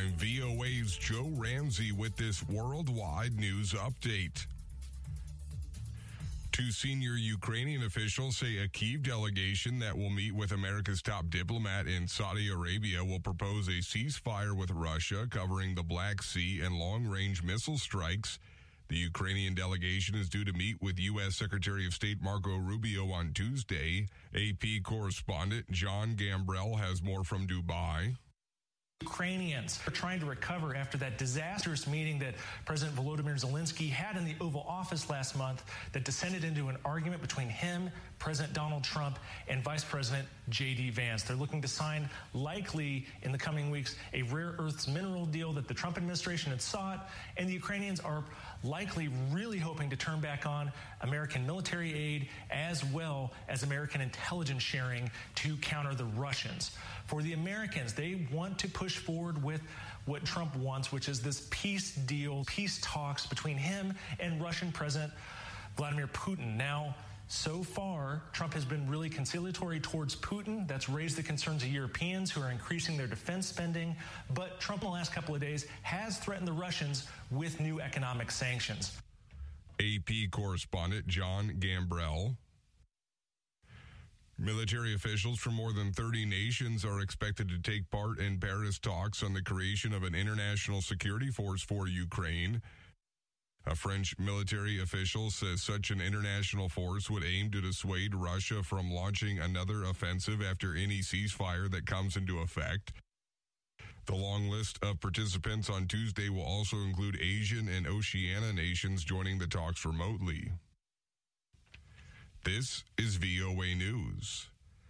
I'm VOA's Joe Ramsey with this worldwide news update. Two senior Ukrainian officials say a Kyiv delegation that will meet with America's top diplomat in Saudi Arabia will propose a ceasefire with Russia covering the Black Sea and long-range missile strikes. The Ukrainian delegation is due to meet with U.S. Secretary of State Marco Rubio on Tuesday. AP correspondent John Gambrell has more from Dubai. Ukrainians are trying to recover after that disastrous meeting that President Volodymyr Zelensky had in the Oval Office last month that descended into an argument between him, President Donald Trump, and Vice President J.D. Vance. They're looking to sign, likely in the coming weeks, a rare earths mineral deal that the Trump administration had sought, and the Ukrainians are likely really hoping to turn back on American military aid as well as American intelligence sharing to counter the Russians. For the Americans, they want to push forward with what Trump wants, which is this peace deal, peace talks between him and Russian President Vladimir Putin. Now, so far, Trump has been really conciliatory towards Putin. That's raised the concerns of Europeans who are increasing their defense spending. But Trump in the last couple of days has threatened the Russians with new economic sanctions. AP correspondent John Gambrell. Military officials from more than 30 nations are expected to take part in Paris talks on the creation of an international security force for Ukraine. A French military official says such an international force would aim to dissuade Russia from launching another offensive after any ceasefire that comes into effect. The long list of participants on Tuesday will also include Asian and Oceania nations joining the talks remotely. This is VOA News.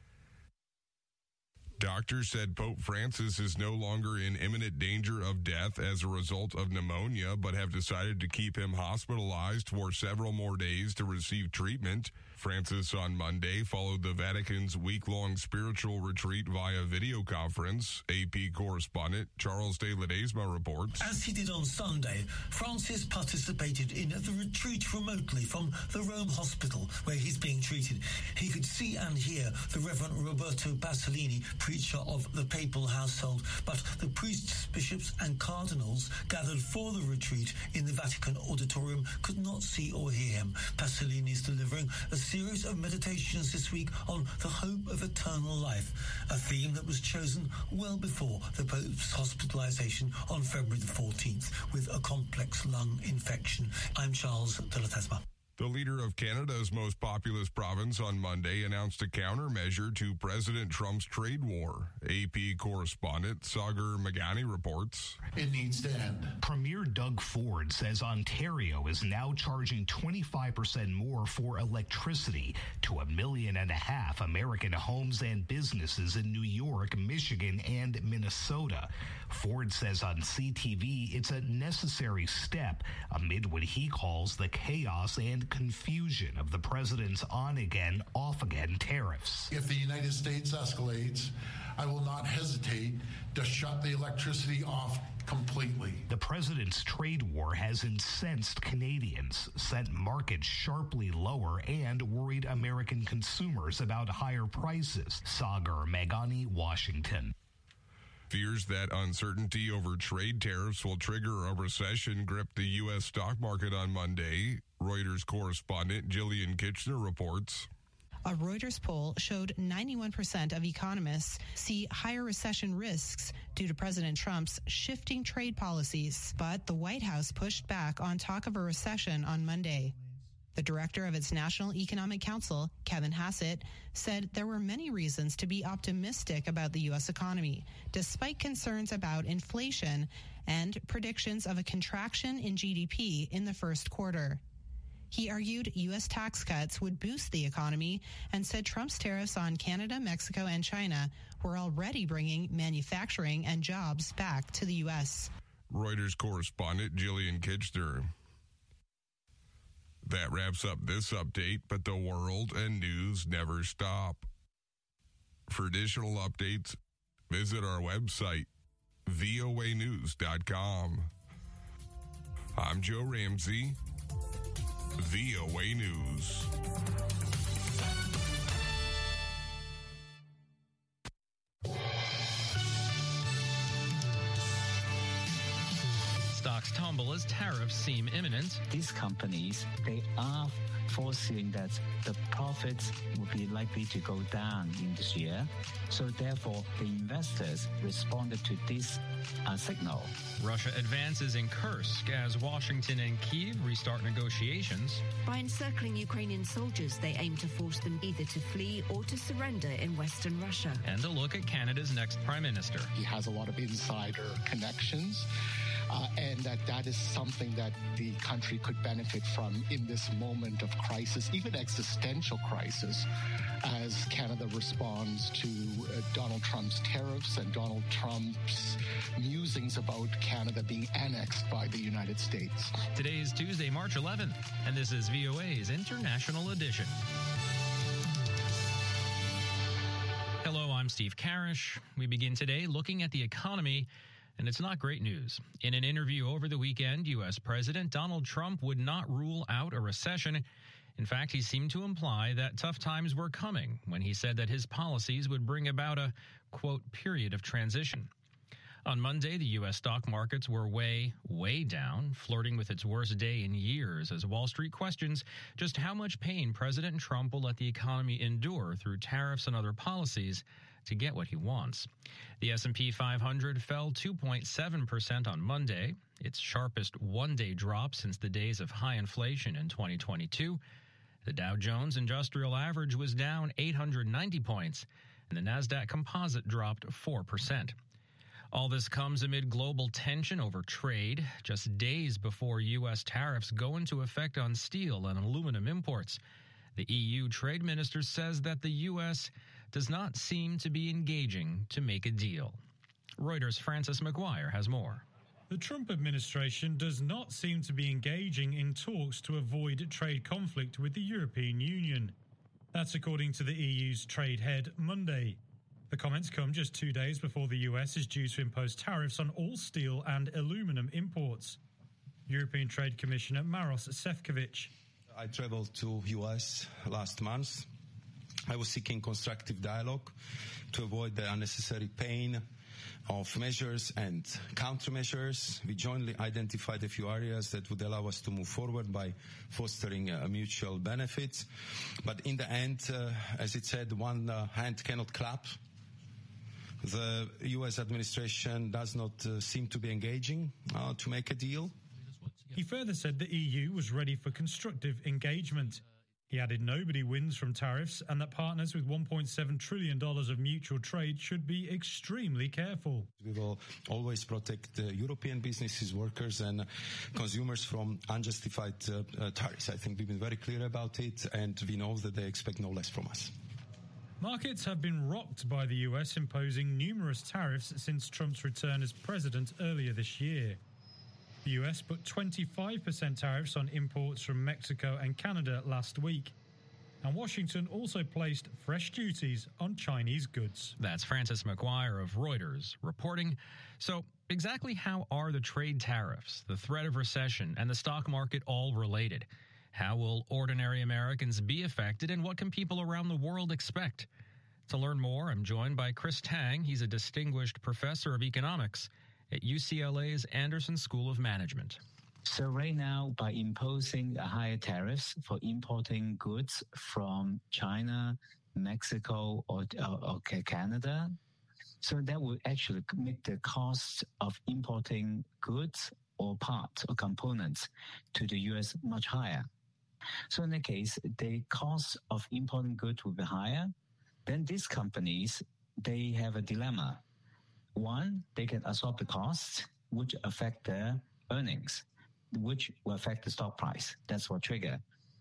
Doctors said Pope Francis is no longer in imminent danger of death as a result of pneumonia, but have decided to keep him hospitalized for several more days to receive treatment. Francis on Monday followed the Vatican's week-long spiritual retreat via video conference. AP correspondent Charles de Ledesma reports. As he did on Sunday, Francis participated in the retreat remotely from the Rome hospital where he's being treated. He could see and hear the Reverend Roberto Bassolini, preacher of the papal household, but the priests, bishops and cardinals gathered for the retreat in the Vatican auditorium could not see or hear him. Bassolini is delivering a series of meditations this week on the hope of eternal life, a theme that was chosen well before the Pope's hospitalization on February the 14th with a complex lung infection. I'm Charles de Ledesma. The leader of Canada's most populous province on Monday announced a countermeasure to President Trump's trade war. AP correspondent Sagar Magani reports. It needs to end. Premier Doug Ford says Ontario is now charging 25% more for electricity to 1.5 million American homes and businesses in New York, Michigan, and Minnesota. Ford says on CTV it's a necessary step amid what he calls the chaos and confusion of the president's on-again, off-again tariffs. If the United States escalates, I will not hesitate to shut the electricity off completely. The president's trade war has incensed Canadians, sent markets sharply lower, and worried American consumers about higher prices. Sagar Magani, Washington. Fears that uncertainty over trade tariffs will trigger a recession gripped the U.S. stock market on Monday. Reuters correspondent Jillian Kitchener reports. A Reuters poll showed 91% of economists see higher recession risks due to President Trump's shifting trade policies. But the White House pushed back on talk of a recession on Monday. The director of its National Economic Council, Kevin Hassett, said there were many reasons to be optimistic about the U.S. economy, despite concerns about inflation and predictions of a contraction in GDP in the first quarter. He argued U.S. tax cuts would boost the economy and said Trump's tariffs on Canada, Mexico, and China were already bringing manufacturing and jobs back to the U.S. Reuters correspondent Jillian Kitchener. That wraps up this update, but the world and news never stop. For additional updates, visit our website, voanews.com. I'm Joe Ramsey, VOA News. stocks tumble as tariffs seem imminent. These companies, they are foreseeing that the profits will be likely to go down in this year. So therefore, the investors responded to this signal. Russia advances in Kursk as Washington and Kyiv restart negotiations. By encircling Ukrainian soldiers, they aim to force them either to flee or to surrender in Western Russia. And a look at Canada's next Prime Minister. He has a lot of insider connections. And that is something that the country could benefit from in this moment of crisis, even existential crisis, as Canada responds to Donald Trump's tariffs and Donald Trump's musings about Canada being annexed by the United States. Today is Tuesday, March 11th, and this is VOA's International Edition. Hello, I'm Steve Karish. We begin today looking at the economy. And it's not great news. In an interview over the weekend, U.S. President Donald Trump would not rule out a recession. In fact, he seemed to imply that tough times were coming when he said that his policies would bring about a, quote, period of transition. On Monday, the U.S. stock markets were way down, flirting with its worst day in years as Wall Street questions just how much pain President Trump will let the economy endure through tariffs and other policies to get what he wants. The S&P 500 fell 2.7% on Monday, its sharpest one-day drop since the days of high inflation in 2022. The Dow Jones Industrial Average was down 890 points, and the Nasdaq Composite dropped 4%. All this comes amid global tension over trade, just days before U.S. tariffs go into effect on steel and aluminum imports. The EU trade minister says that the U.S. does not seem to be engaging to make a deal. Reuters' Francis McGuire has more. The Trump administration does not seem to be engaging in talks to avoid trade conflict with the European Union. That's according to the EU's trade head Monday. The comments come just 2 days before the US is due to impose tariffs on all steel and aluminum imports. European Trade Commissioner Maros Sefcovic. I traveled to US last month. I was seeking constructive dialogue to avoid the unnecessary pain of measures and countermeasures. We jointly identified a few areas that would allow us to move forward by fostering mutual benefits. But in the end, as it said, one hand cannot clap. The U.S. administration does not seem to be engaging to make a deal. He further said the EU was ready for constructive engagement. He added nobody wins from tariffs and that partners with $1.7 trillion of mutual trade should be extremely careful. We will always protect European businesses, workers and consumers from unjustified tariffs. I think we've been very clear about it and we know that they expect no less from us. Markets have been rocked by the US imposing numerous tariffs since Trump's return as president earlier this year. The US put 25% tariffs on imports from Mexico and Canada last week. And Washington also placed fresh duties on Chinese goods. That's Francis McGuire of Reuters reporting. So exactly how are the trade tariffs, the threat of recession, and the stock market all related? How will ordinary Americans be affected, and what can people around the world expect? To learn more, I'm joined by Chris Tang. He's a distinguished professor of economics at UCLA's Anderson School of Management. So right now, by imposing higher tariffs for importing goods from China, Mexico, or Canada, so that will actually make the cost of importing goods or parts or components to the U.S. much higher. So in that case, the cost of importing goods will be higher. Then these companies, they have a dilemma. One, they can absorb the costs, which affect their earnings, which will affect the stock price. That's what trigger.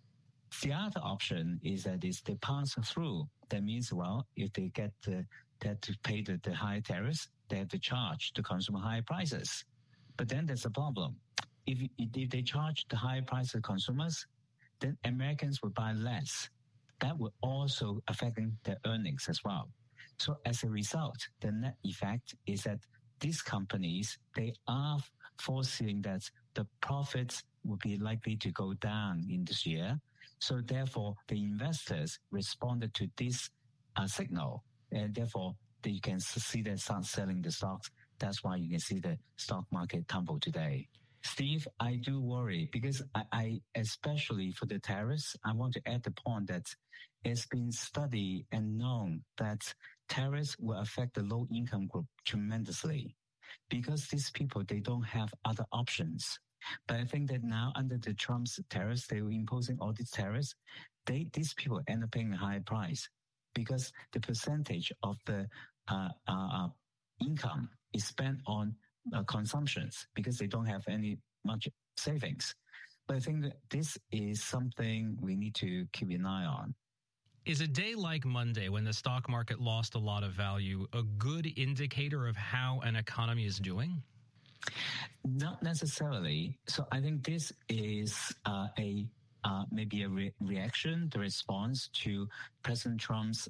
The other option is that they pass through. That means, well, if they get they have to pay the higher tariffs, they have to charge the consumer higher prices. But then there's a problem. If they charge the higher price to consumers, then Americans will buy less. That will also affect their earnings as well. So as a result, the net effect is that these companies, they are foreseeing that the profits will be likely to go down in this year. So therefore, the investors responded to this signal, and therefore you can see them start selling the stocks. That's why you can see the stock market tumble today. Steve, I do worry because I especially for the tariffs, I want to add the point that it's been studied and known that tariffs will affect the low-income group tremendously because these people, they don't have other options. But I think that now under the Trump's tariffs, they were imposing all these tariffs, these people end up paying a higher price because the percentage of the income is spent on consumptions because they don't have any much savings. But I think that this is something we need to keep an eye on. Is a day like Monday, when the stock market lost a lot of value, a good indicator of how an economy is doing? Not necessarily. So I think this is maybe a reaction, the response to President Trump's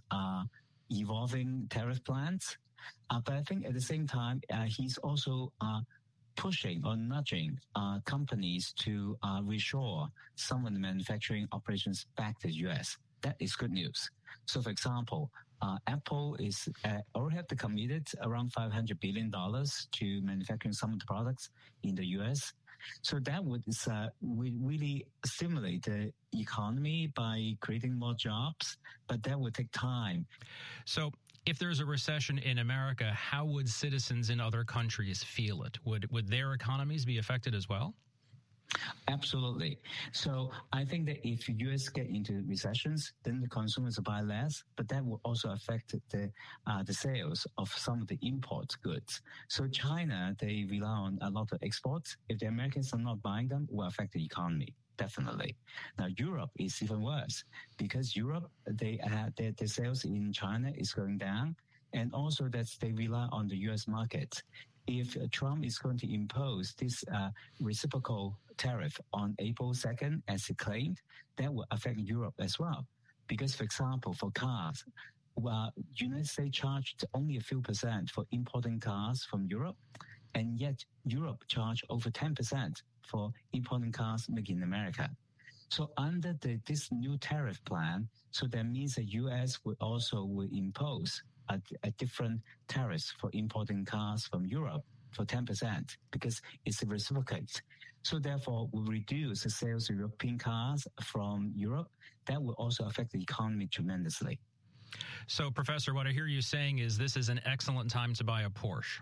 evolving tariff plans. But I think at the same time, he's also pushing or nudging companies to reshore some of the manufacturing operations back to the U.S. That is good news. So, for example, Apple is already have committed around $500 billion to manufacturing some of the products in the U.S. So that would really stimulate the economy by creating more jobs, but that would take time. So if there's a recession in America, how would citizens in other countries feel it? Would their economies be affected as well? Absolutely. So I think that if U.S. get into recessions, then the consumers will buy less, but that will also affect the sales of some of the import goods. So China, they rely on a lot of exports. If the Americans are not buying them, it will affect the economy. Definitely. Now, Europe is even worse because Europe, their sales in China is going down, and also that they rely on the U.S. market. If Trump is going to impose this reciprocal tariff on April 2nd, as he claimed, that will affect Europe as well. Because, for example, for cars, United States charged only a few percent for importing cars from Europe, and yet Europe charged over 10% for importing cars made in America. So under this new tariff plan, so that means the U.S. will impose a different tariffs for importing cars from Europe for 10% because it's a reciprocate. So therefore, we reduce the sales of European cars from Europe. That will also affect the economy tremendously. So, Professor, what I hear you saying is this is an excellent time to buy a Porsche.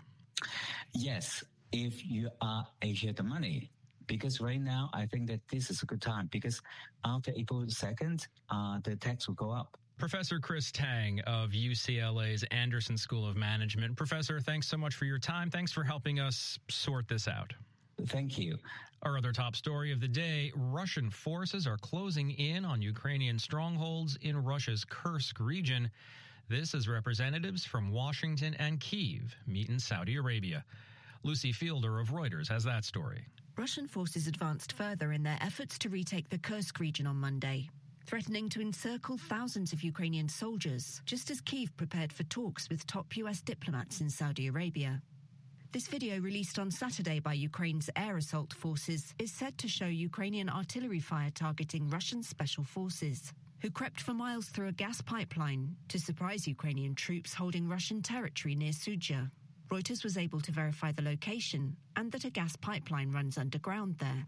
Yes, if you have the money. Because right now, I think that this is a good time because after April 2nd, the tax will go up. Professor Chris Tang of UCLA's Anderson School of Management. Professor, thanks so much for your time. Thanks for helping us sort this out. Thank you. Our other top story of the day, Russian forces are closing in on Ukrainian strongholds in Russia's Kursk region. This as representatives from Washington and Kyiv meet in Saudi Arabia. Lucy Fielder of Reuters has that story. Russian forces advanced further in their efforts to retake the Kursk region on Monday, threatening to encircle thousands of Ukrainian soldiers, just as Kyiv prepared for talks with top U.S. diplomats in Saudi Arabia. This video, released on Saturday by Ukraine's air assault forces, is said to show Ukrainian artillery fire targeting Russian special forces, who crept for miles through a gas pipeline to surprise Ukrainian troops holding Russian territory near Sudzha. Reuters was able to verify the location and that a gas pipeline runs underground there.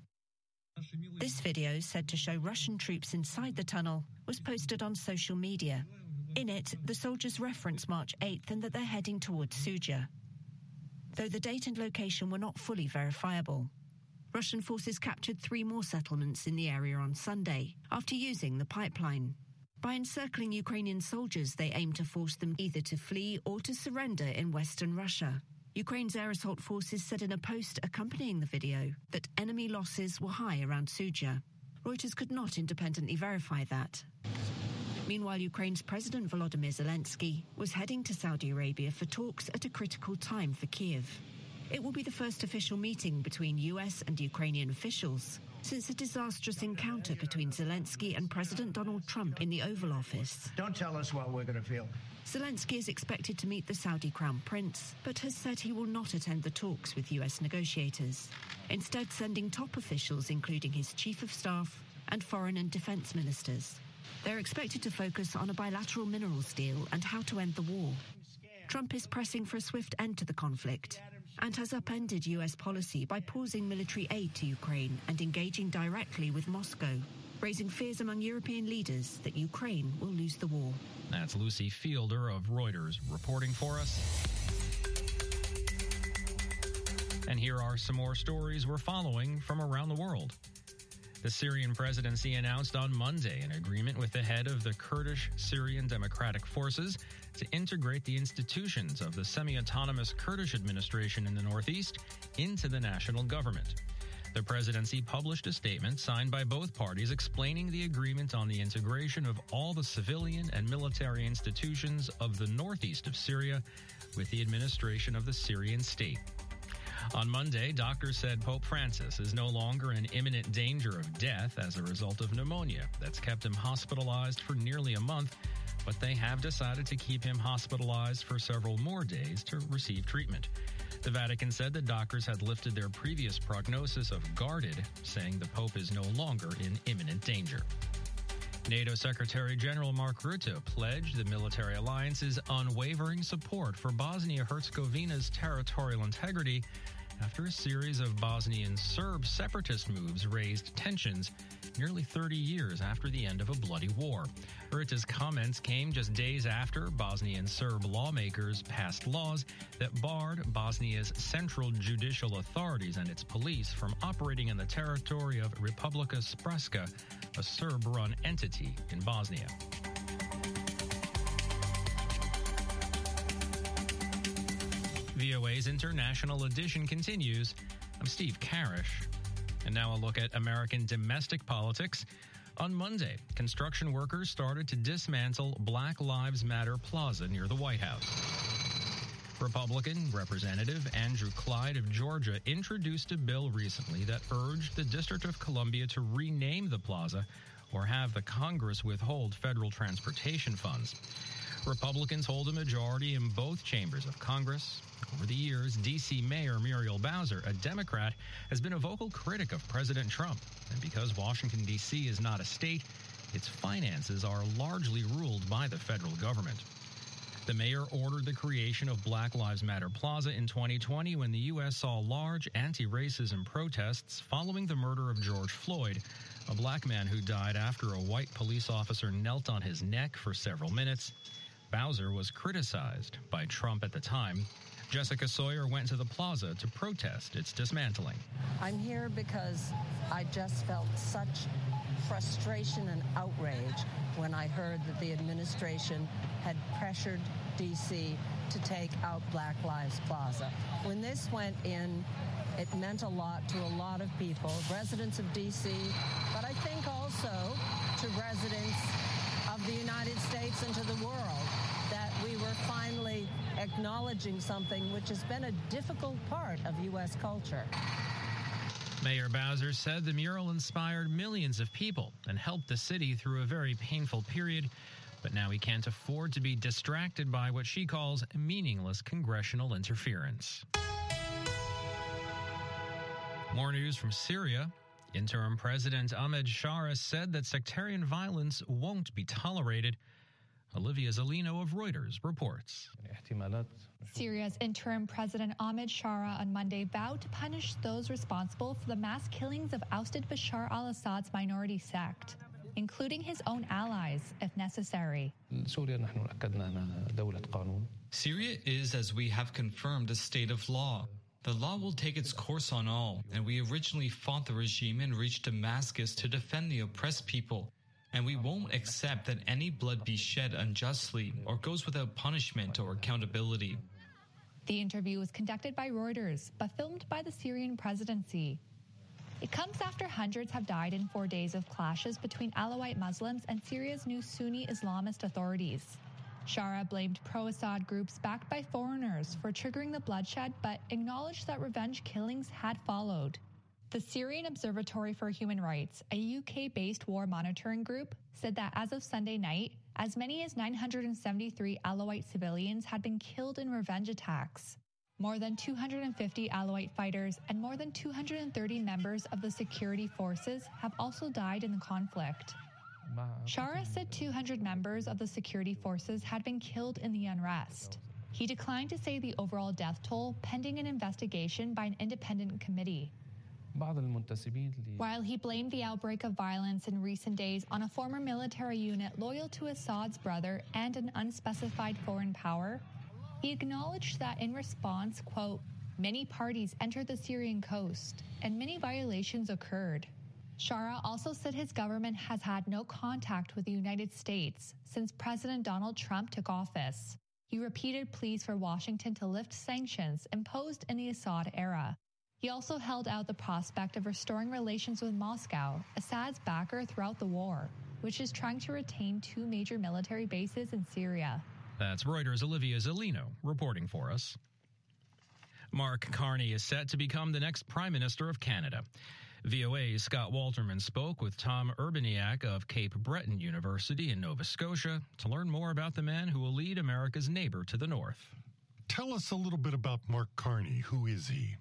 This video, said to show Russian troops inside the tunnel, was posted on social media. In it, the soldiers reference March 8th and that they're heading towards Sudzha, though the date and location were not fully verifiable. Russian forces captured 3 more settlements in the area on Sunday after using the pipeline. By encircling Ukrainian soldiers, they aim to force them either to flee or to surrender in western Russia. Ukraine's air assault forces said in a post accompanying the video that enemy losses were high around Sudzha. Reuters could not independently verify that. Meanwhile, Ukraine's President Volodymyr Zelensky was heading to Saudi Arabia for talks at a critical time for Kyiv. It will be the first official meeting between US and Ukrainian officials since a disastrous encounter between Zelensky and President Donald Trump in the Oval Office. Don't tell us what we're going to feel. Zelensky is expected to meet the Saudi Crown Prince, but has said he will not attend the talks with US negotiators, instead sending top officials including his chief of staff and foreign and defense ministers. They're expected to focus on a bilateral minerals deal and how to end the war. Trump is pressing for a swift end to the conflict and has upended US policy by pausing military aid to Ukraine and engaging directly with Moscow, raising fears among European leaders that Ukraine will lose the war. That's Lucy Fielder of Reuters reporting for us. And here are some more stories we're following from around the world. The Syrian presidency announced on Monday an agreement with the head of the Kurdish Syrian Democratic Forces to integrate the institutions of the semi-autonomous Kurdish administration in the northeast into the national government. The presidency published a statement signed by both parties explaining the agreement on the integration of all the civilian and military institutions of the northeast of Syria with the administration of the Syrian state. On Monday, doctors said Pope Francis is no longer in imminent danger of death as a result of pneumonia that's kept him hospitalized for nearly a month, but they have decided to keep him hospitalized for several more days to receive treatment. The Vatican said that doctors had lifted their previous prognosis of guarded, saying the Pope is no longer in imminent danger. NATO Secretary General Mark Rutte pledged the military alliance's unwavering support for Bosnia-Herzegovina's territorial integrity after a series of Bosnian Serb separatist moves raised tensions nearly 30 years after the end of a bloody war. Rutte's comments came just days after Bosnian Serb lawmakers passed laws that barred Bosnia's central judicial authorities and its police from operating in the territory of Republika Srpska, a Serb-run entity in Bosnia. VOA's International Edition continues. I'm Steve Karish. And now a look at American domestic politics. On Monday, construction workers started to dismantle Black Lives Matter Plaza near the White House. Republican Representative Andrew Clyde of Georgia introduced a bill recently that urged the District of Columbia to rename the plaza or have the Congress withhold federal transportation funds. Republicans hold a majority in both chambers of Congress. Over the years, D.C. Mayor Muriel Bowser, a Democrat, has been a vocal critic of President Trump. And because Washington, D.C. is not a state, its finances are largely ruled by the federal government. The mayor ordered the creation of Black Lives Matter Plaza in 2020 when the U.S. saw large anti-racism protests following the murder of George Floyd, a black man who died after a white police officer knelt on his neck for several minutes. Bowser was criticized by Trump at the time. Jessica Sawyer went to the plaza to protest its dismantling. I'm here because I just felt such frustration and outrage when I heard that the administration had pressured D.C. to take out Black Lives Plaza. When this went in, it meant a lot to a lot of people, residents of D.C., but I think also to residents of the United States and to the world, that we were finally acknowledging something which has been a difficult part of U.S. culture. Mayor Bowser said the mural inspired millions of people and helped the city through a very painful period, but now he can't afford to be distracted by what she calls meaningless congressional interference. More news from Syria. Interim President Ahmed Shara said that sectarian violence won't be tolerated. Olivia Zolino of Reuters reports. Syria's interim president Ahmed Shara on Monday vowed to punish those responsible for the mass killings of ousted Bashar al-Assad's minority sect, including his own allies, if necessary. Syria is, as we have confirmed, a state of law. The law will take its course on all, and we originally fought the regime and reached Damascus to defend the oppressed people. And we won't accept that any blood be shed unjustly or goes without punishment or accountability. The interview was conducted by Reuters, but filmed by the Syrian presidency. It comes after hundreds have died in 4 days of clashes between Alawite Muslims and Syria's new Sunni Islamist authorities. Shara blamed pro-Assad groups backed by foreigners for triggering the bloodshed, but acknowledged that revenge killings had followed. The Syrian Observatory for Human Rights, a UK-based war monitoring group, said that as of Sunday night, as many as 973 Alawite civilians had been killed in revenge attacks. More than 250 Alawite fighters and more than 230 members of the security forces have also died in the conflict. Shara said 200 members of the security forces had been killed in the unrest. He declined to say the overall death toll, pending an investigation by an independent committee. While he blamed the outbreak of violence in recent days on a former military unit loyal to Assad's brother and an unspecified foreign power, he acknowledged that in response, quote, many parties entered the Syrian coast and many violations occurred. Shara also said his government has had no contact with the United States since President Donald Trump took office. He repeated pleas for Washington to lift sanctions imposed in the Assad era. He also held out the prospect of restoring relations with Moscow, Assad's backer throughout the war, which is trying to retain 2 major military bases in Syria. That's Reuters' Olivia Zellino reporting for us. Mark Carney is set to become the next Prime Minister of Canada. VOA's Scott Walterman spoke with Tom Urbaniak of Cape Breton University in Nova Scotia to learn more about the man who will lead America's neighbor to the north. Tell us a little bit about Mark Carney. Who is he?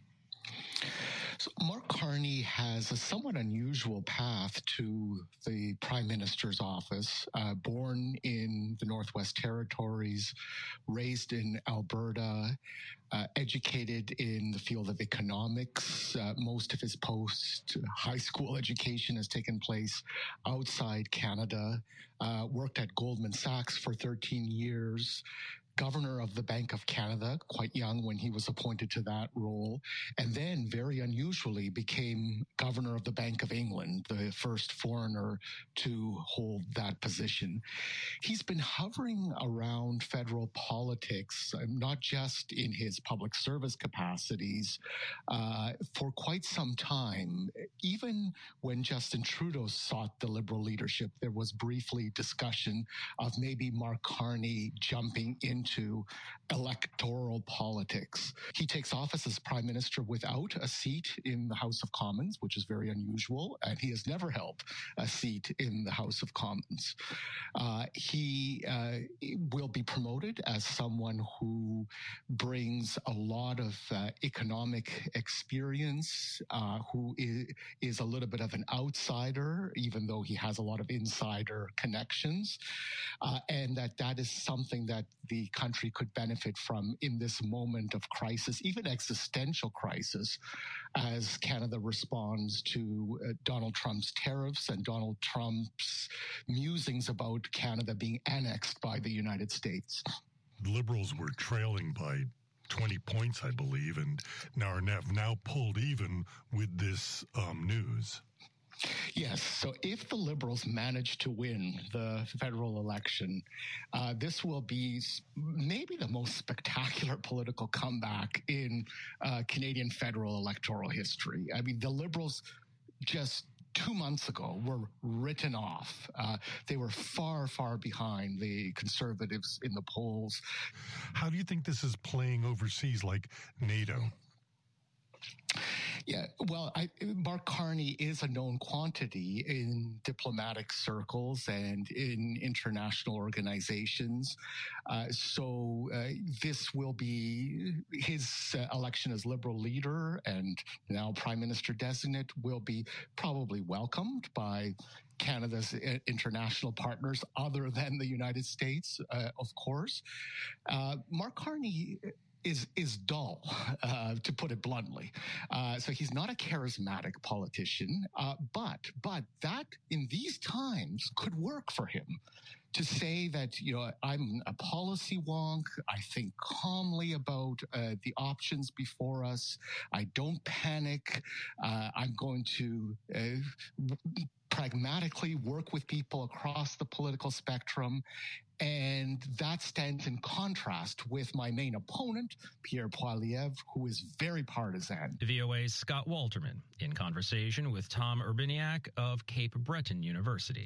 So Mark Carney has a somewhat unusual path to the Prime Minister's office. Born in the Northwest Territories, raised in Alberta, educated in the field of economics. Most of his post-high school education has taken place outside Canada. Worked at Goldman Sachs for 13 years. Governor of the Bank of Canada, quite young when he was appointed to that role, and then very unusually became governor of the Bank of England, the first foreigner to hold that position. He's been hovering around federal politics, not just in his public service capacities, for quite some time. Even when Justin Trudeau sought the Liberal leadership, there was briefly discussion of maybe Mark Carney jumping into electoral politics. He takes office as Prime Minister without a seat in the House of Commons, which is very unusual, and he has never held a seat in the House of Commons. He will be promoted as someone who brings a lot of economic experience, who is a little bit of an outsider, even though he has a lot of insider connections, and that is something that the country could benefit from in this moment of crisis, even existential crisis, as Canada responds to Donald Trump's tariffs and Donald Trump's musings about Canada being annexed by the United States. The Liberals were trailing by 20 points, I believe, and have now pulled even with this news. Yes. So if the Liberals manage to win the federal election, this will be maybe the most spectacular political comeback in Canadian federal electoral history. I mean, the Liberals just 2 months ago were written off. They were far, far behind the Conservatives in the polls. How do you think this is playing overseas, like NATO? Yeah, well, Mark Carney is a known quantity in diplomatic circles and in international organizations. So this will be his election as Liberal leader and now Prime Minister designate will be probably welcomed by Canada's international partners other than the United States, of course. Mark Carney is dull, to put it bluntly. So he's not a charismatic politician, but that in these times could work for him. To say that, I'm a policy wonk, I think calmly about the options before us, I don't panic, I'm going to pragmatically work with people across the political spectrum. And that stands in contrast with my main opponent, Pierre Poilievre, who is very partisan. VOA's Scott Walterman in conversation with Tom Urbaniak of Cape Breton University.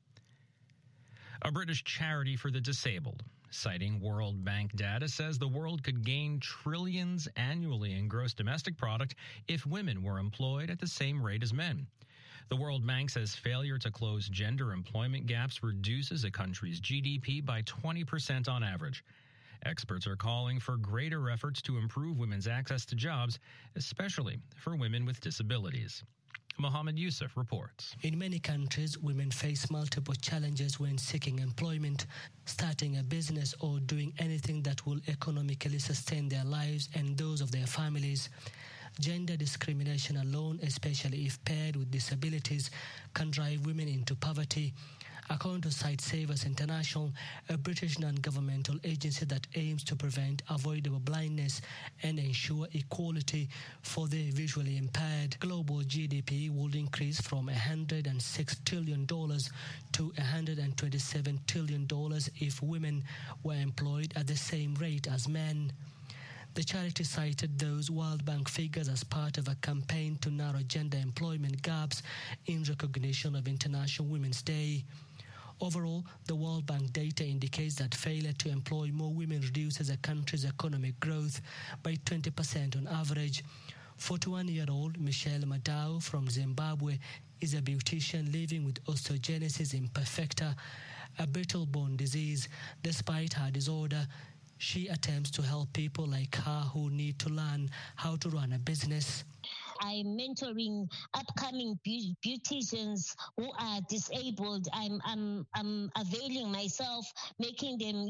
A British charity for the disabled, citing World Bank data, says the world could gain trillions annually in gross domestic product if women were employed at the same rate as men. The World Bank says failure to close gender employment gaps reduces a country's GDP by 20% on average. Experts are calling for greater efforts to improve women's access to jobs, especially for women with disabilities. Mohammed Yusuf reports. In many countries, women face multiple challenges when seeking employment, starting starting a business or doing anything that will economically sustain their lives and those of their families. Gender discrimination alone, especially if paired with disabilities, can drive women into poverty. According to Sight Savers International, a British non-governmental agency that aims to prevent avoidable blindness and ensure equality for the visually impaired, global GDP would increase from $106 trillion to $127 trillion if women were employed at the same rate as men. The charity cited those World Bank figures as part of a campaign to narrow gender employment gaps in recognition of International Women's Day. Overall, the World Bank data indicates that failure to employ more women reduces a country's economic growth by 20% on average. 41-year-old Michelle Madao from Zimbabwe is a beautician living with osteogenesis imperfecta, a brittle bone disease. Despite her disorder, she attempts to help people like her who need to learn how to run a business. I'm mentoring upcoming beauticians who are disabled. I'm availing myself, making them,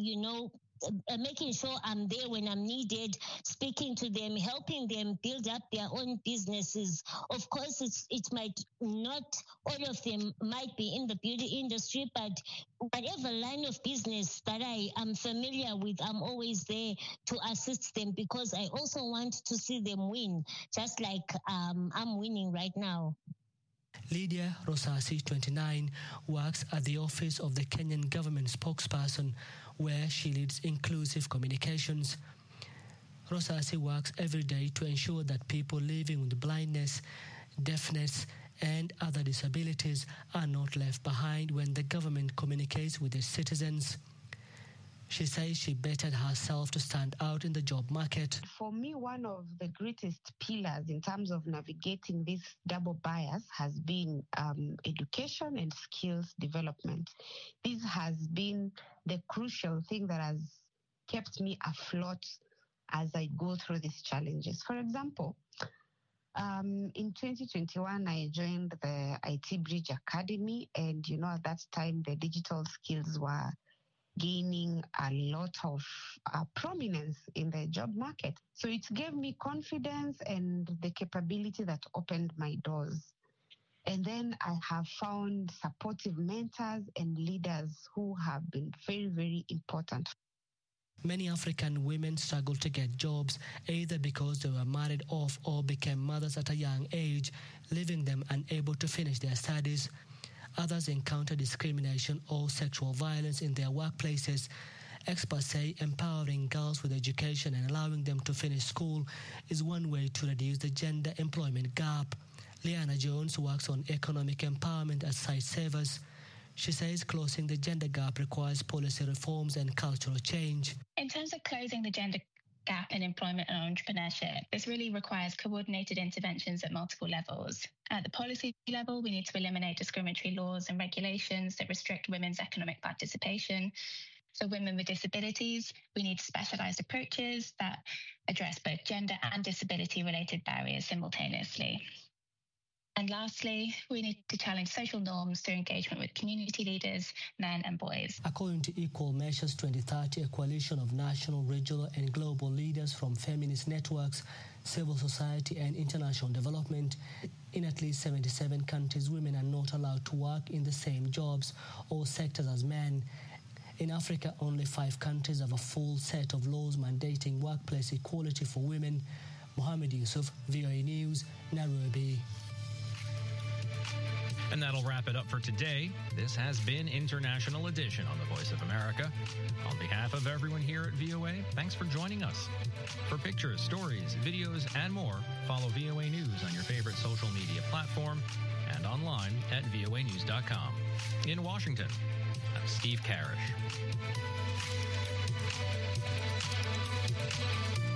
making sure I'm there when I'm needed, speaking to them, helping them build up their own businesses. Of course, it might not, all of them might be in the beauty industry, but whatever line of business that I am familiar with, I'm always there to assist them because I also want to see them win, just like I'm winning right now. Lydia Rosasi, 29, works at the office of the Kenyan government spokesperson, where she leads inclusive communications. Rosasi works every day to ensure that people living with blindness, deafness, and other disabilities are not left behind when the government communicates with its citizens. She says she bettered herself to stand out in the job market. For me, one of the greatest pillars in terms of navigating this double bias has been education and skills development. This has been the crucial thing that has kept me afloat as I go through these challenges. For example, in 2021, I joined the IT Bridge Academy, and at that time, the digital skills were gaining a lot of prominence in the job market. So it gave me confidence and the capability that opened my doors. And then I have found supportive mentors and leaders who have been very, very important. Many African women struggle to get jobs, either because they were married off or became mothers at a young age, leaving them unable to finish their studies. Others encounter discrimination or sexual violence in their workplaces. Experts say empowering girls with education and allowing them to finish school is one way to reduce the gender employment gap. Liana Jones works on economic empowerment at Sight Savers. She says closing the gender gap requires policy reforms and cultural change. In terms of closing the gender gap in employment and entrepreneurship, this really requires coordinated interventions at multiple levels. At the policy level, we need to eliminate discriminatory laws and regulations that restrict women's economic participation. For women with disabilities, we need specialised approaches that address both gender and disability-related barriers simultaneously. And lastly, we need to challenge social norms through engagement with community leaders, men and boys. According to Equal Measures 2030, a coalition of national, regional and global leaders from feminist networks, civil society and international development, in at least 77 countries, women are not allowed to work in the same jobs or sectors as men. In Africa, only 5 countries have a full set of laws mandating workplace equality for women. Mohammed Yusuf, VOA News, Nairobi. And that'll wrap it up for today. This has been International Edition on the Voice of America. On behalf of everyone here at VOA, thanks for joining us. For pictures, stories, videos, and more, follow VOA News on your favorite social media platform and online at voanews.com. In Washington, I'm Steve Karish.